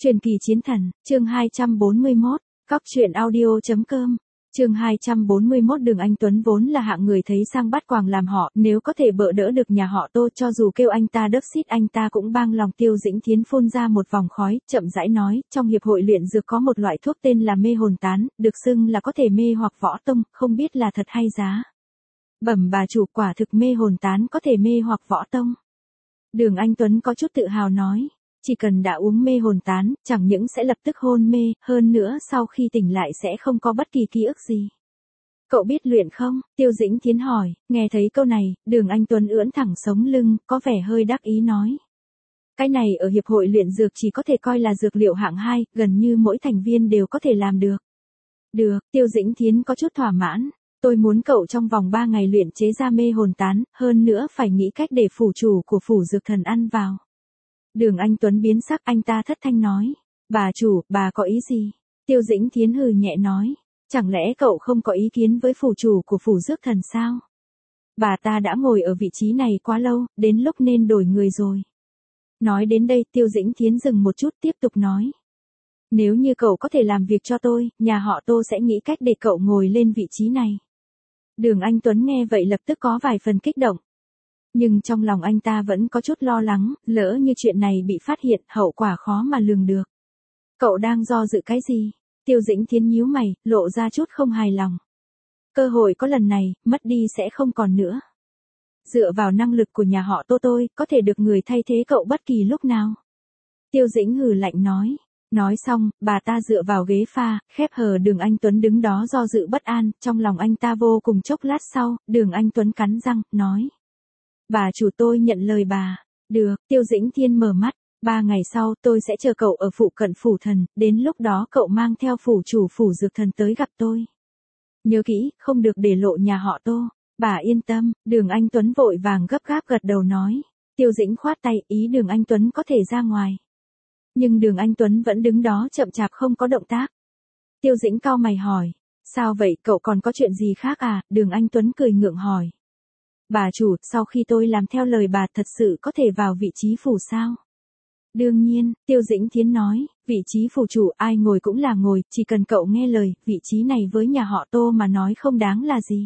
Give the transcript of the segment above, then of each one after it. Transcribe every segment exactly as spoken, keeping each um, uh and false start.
Truyền kỳ chiến thần, chương hai trăm bốn mươi mốt, Cóc truyện audio.com, chương hai trăm bốn mươi mốt. Đường Anh Tuấn vốn là hạng người thấy sang bắt quàng làm họ, nếu có thể bỡ đỡ được nhà họ Tô, cho dù kêu anh ta đớp xít anh ta cũng bang lòng. Tiêu Dĩnh Thiến phun ra một vòng khói, chậm rãi nói, trong hiệp hội luyện dược có một loại thuốc tên là mê hồn tán, được xưng là có thể mê hoặc võ tông, không biết là thật hay giá. Bẩm bà chủ, quả thực mê hồn tán có thể mê hoặc võ tông. Đường Anh Tuấn có chút tự hào nói. Chỉ cần đã uống mê hồn tán, chẳng những sẽ lập tức hôn mê, hơn nữa sau khi tỉnh lại sẽ không có bất kỳ ký ức gì. Cậu biết luyện không? Tiêu Dĩnh Thiến hỏi, nghe thấy câu này, Đường Anh Tuấn ưỡn thẳng sống lưng, có vẻ hơi đắc ý nói. Cái này ở hiệp hội luyện dược chỉ có thể coi là dược liệu hạng hai, gần như mỗi thành viên đều có thể làm được. Được, Tiêu Dĩnh Thiến có chút thỏa mãn. Tôi muốn cậu trong vòng ba ngày luyện chế ra mê hồn tán, hơn nữa phải nghĩ cách để phủ chủ của phủ dược thần ăn vào. Đường Anh Tuấn biến sắc, anh ta thất thanh nói. Bà chủ, bà có ý gì? Tiêu Dĩnh Thiến hừ nhẹ nói. Chẳng lẽ cậu không có ý kiến với phủ chủ của phủ dược thần sao? Bà ta đã ngồi ở vị trí này quá lâu, đến lúc nên đổi người rồi. Nói đến đây, Tiêu Dĩnh Thiến dừng một chút tiếp tục nói. Nếu như cậu có thể làm việc cho tôi, nhà họ Tô sẽ nghĩ cách để cậu ngồi lên vị trí này. Đường Anh Tuấn nghe vậy lập tức có vài phần kích động. Nhưng trong lòng anh ta vẫn có chút lo lắng, lỡ như chuyện này bị phát hiện, hậu quả khó mà lường được. Cậu đang do dự cái gì? Tiêu Dĩnh Thiến nhíu mày, lộ ra chút không hài lòng. Cơ hội có lần này, mất đi sẽ không còn nữa. Dựa vào năng lực của nhà họ Tô tôi, có thể được người thay thế cậu bất kỳ lúc nào. Tiêu Dĩnh hừ lạnh nói. Nói xong, bà ta dựa vào ghế pha, khép hờ. Đường Anh Tuấn đứng đó do dự bất an, trong lòng anh ta vô cùng. Chốc lát sau, Đường Anh Tuấn cắn răng, nói. Bà chủ, tôi nhận lời bà. Được, Tiêu Dĩnh Thiến mở mắt. Ba ngày sau, tôi sẽ chờ cậu ở phụ cận phủ thần, đến lúc đó cậu mang theo phủ chủ phủ dược thần tới gặp tôi. Nhớ kỹ, không được để lộ nhà họ Tô. Bà yên tâm. Đường Anh Tuấn vội vàng gấp gáp gật đầu nói. Tiêu Dĩnh khoát tay, ý Đường Anh Tuấn có thể ra ngoài. Nhưng Đường Anh Tuấn vẫn đứng đó chậm chạp không có động tác. Tiêu Dĩnh cau mày hỏi. Sao vậy, cậu còn có chuyện gì khác à? Đường Anh Tuấn cười ngượng hỏi. Bà chủ, sau khi tôi làm theo lời bà thật sự có thể vào vị trí phủ sao? Đương nhiên, Tiêu Dĩnh Thiến nói, vị trí phủ chủ ai ngồi cũng là ngồi, chỉ cần cậu nghe lời, vị trí này với nhà họ Tô mà nói không đáng là gì.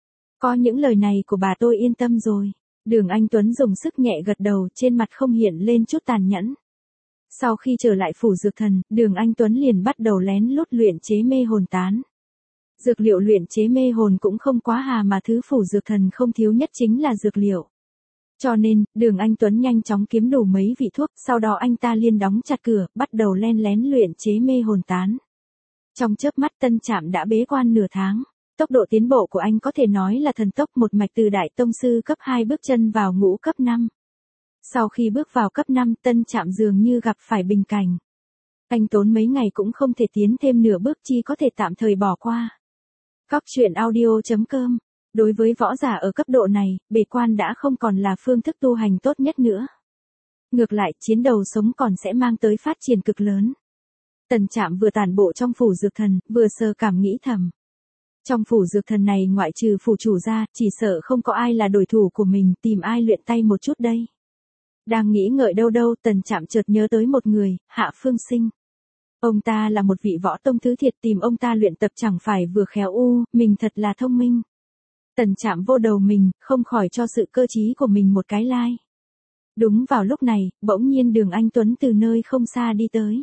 Có những lời này của bà tôi yên tâm rồi. Đường Anh Tuấn dùng sức nhẹ gật đầu, trên mặt không hiện lên chút tàn nhẫn. Sau khi trở lại phủ dược thần, Đường Anh Tuấn liền bắt đầu lén lút luyện chế mê hồn tán. Dược liệu luyện chế mê hồn cũng không quá hà mà thứ phủ dược thần không thiếu nhất chính là dược liệu. Cho nên, Đường Anh Tuấn nhanh chóng kiếm đủ mấy vị thuốc, sau đó anh ta liền đóng chặt cửa, bắt đầu len lén luyện chế mê hồn tán. Trong chớp mắt Tân Trạm đã bế quan nửa tháng. Tốc độ tiến bộ của anh có thể nói là thần tốc, một mạch từ đại tông sư cấp hai bước chân vào ngũ cấp năm. Sau khi bước vào cấp năm, Tân Trạm dường như gặp phải bình cảnh. Anh tốn mấy ngày cũng không thể tiến thêm nửa bước, chỉ có thể tạm thời bỏ qua. Cóc truyện audio.com. Đối với võ giả ở cấp độ này, bế quan đã không còn là phương thức tu hành tốt nhất nữa. Ngược lại, chiến đầu sống còn sẽ mang tới phát triển cực lớn. Tân Trạm vừa tản bộ trong phủ dược thần, vừa sơ cảm nghĩ thầm. Trong phủ dược thần này ngoại trừ phủ chủ ra, chỉ sợ không có ai là đối thủ của mình, tìm ai luyện tay một chút đây. Đang nghĩ ngợi đâu đâu, Tân Trạm chợt nhớ tới một người, Hạ Phương Sinh. Ông ta là một vị võ tông thứ thiệt, tìm ông ta luyện tập chẳng phải vừa khéo u, mình thật là thông minh. Tân Trạm vô đầu mình, không khỏi cho sự cơ trí của mình một cái like. Đúng vào lúc này, bỗng nhiên Đường Anh Tuấn từ nơi không xa đi tới.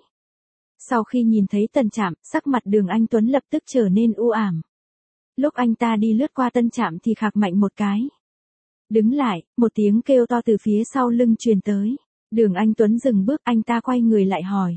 Sau khi nhìn thấy Tân Trạm, sắc mặt Đường Anh Tuấn lập tức trở nên u ảm. Lúc anh ta đi lướt qua Tân Trạm thì khạc mạnh một cái. Đứng lại, một tiếng kêu to từ phía sau lưng truyền tới. Đường Anh Tuấn dừng bước, anh ta quay người lại hỏi.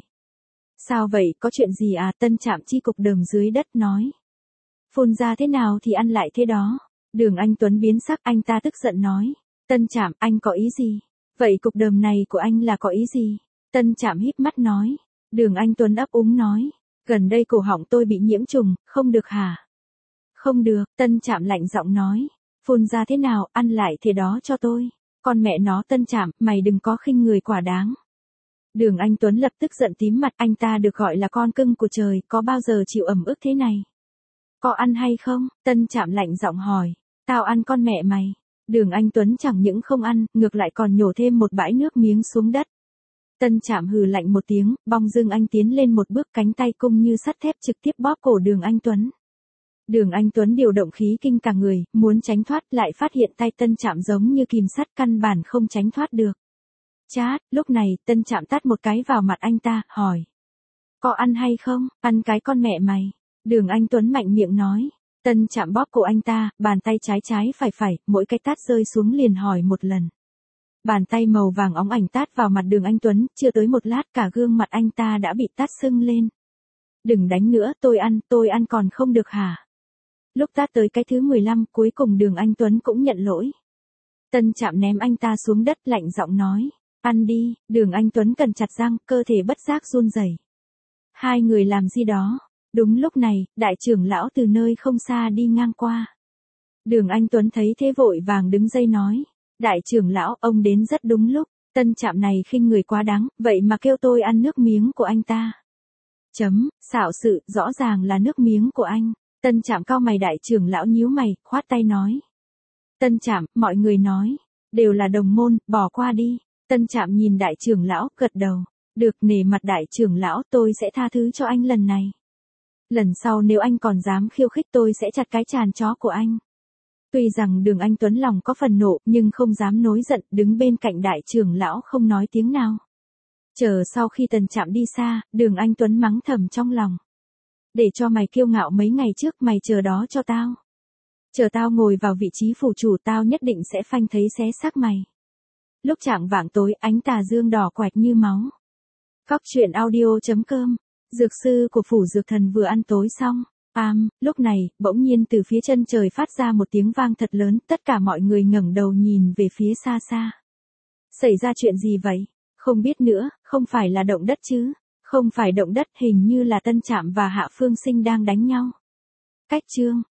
Sao vậy, có chuyện gì à? Tân Trạm chi cục đờm dưới đất nói. Phun ra thế nào thì ăn lại thế đó. Đường Anh Tuấn biến sắc, anh ta tức giận nói. Tân Trạm, anh có ý gì? Vậy cục đờm này của anh là có ý gì? Tân Trạm híp mắt nói. Đường Anh Tuấn ấp úng nói. Gần đây cổ họng tôi bị nhiễm trùng, không được hả? Không được, Tân Trạm lạnh giọng nói. Phun ra thế nào, ăn lại thế đó cho tôi. Con mẹ nó, Tân Trạm, mày đừng có khinh người quá đáng. Đường Anh Tuấn lập tức giận tím mặt, anh ta được gọi là con cưng của trời, có bao giờ chịu ẩm ức thế này? Có ăn hay không? Tân Trạm lạnh giọng hỏi. Tao ăn con mẹ mày. Đường Anh Tuấn chẳng những không ăn, ngược lại còn nhổ thêm một bãi nước miếng xuống đất. Tân Trạm hừ lạnh một tiếng, bong dưng anh tiến lên một bước, cánh tay cung như sắt thép trực tiếp bóp cổ Đường Anh Tuấn. Đường Anh Tuấn điều động khí kinh cả người, muốn tránh thoát lại phát hiện tay Tân Trạm giống như kìm sắt, căn bản không tránh thoát được. Chát, lúc này, Tân Trạm tát một cái vào mặt anh ta, hỏi. Có ăn hay không? Ăn cái con mẹ mày. Đường Anh Tuấn mạnh miệng nói. Tân Trạm bóp cổ anh ta, bàn tay trái trái phải phải, mỗi cái tát rơi xuống liền hỏi một lần. Bàn tay màu vàng óng ảnh tát vào mặt Đường Anh Tuấn, chưa tới một lát cả gương mặt anh ta đã bị tát sưng lên. Đừng đánh nữa, tôi ăn, tôi ăn còn không được hả? Lúc tát tới cái thứ mười lăm, cuối cùng Đường Anh Tuấn cũng nhận lỗi. Tân Trạm ném anh ta xuống đất, lạnh giọng nói. Ăn đi. Đường Anh Tuấn cắn chặt răng, cơ thể bất giác run rẩy. Hai người làm gì đó? Đúng lúc này, đại trưởng lão từ nơi không xa đi ngang qua. Đường Anh Tuấn thấy thế vội vàng đứng dậy nói. Đại trưởng lão, ông đến rất đúng lúc. Tân Trạm này khinh người quá đáng, vậy mà kêu tôi ăn nước miếng của anh ta. Chấm, xạo sự, rõ ràng là nước miếng của anh. Tân Trạm cau mày, đại trưởng lão nhíu mày, khoát tay nói. Tân Trạm, mọi người nói, đều là đồng môn, bỏ qua đi. Tân Trạm nhìn đại trưởng lão, gật đầu. Được, nể mặt đại trưởng lão, tôi sẽ tha thứ cho anh lần này. Lần sau nếu anh còn dám khiêu khích tôi sẽ chặt cái tràn chó của anh. Tuy rằng Đường Anh Tuấn lòng có phần nộ, nhưng không dám nổi giận, đứng bên cạnh đại trưởng lão không nói tiếng nào. Chờ sau khi Tân Trạm đi xa, Đường Anh Tuấn mắng thầm trong lòng. Để cho mày kiêu ngạo mấy ngày trước, mày chờ đó cho tao. Chờ tao ngồi vào vị trí phủ chủ, tao nhất định sẽ phanh thấy xé xác mày. Lúc chạng vạng tối, ánh tà dương đỏ quạch như máu. Cóc truyện audio chấm com. Dược sư của phủ dược thần vừa ăn tối xong. Am, lúc này, bỗng nhiên từ phía chân trời phát ra một tiếng vang thật lớn, tất cả mọi người ngẩng đầu nhìn về phía xa xa. Xảy ra chuyện gì vậy? Không biết nữa, không phải là động đất chứ? Không phải động đất, hình như là Tân Trạm và Hạ Phương Sinh đang đánh nhau. Cách chương.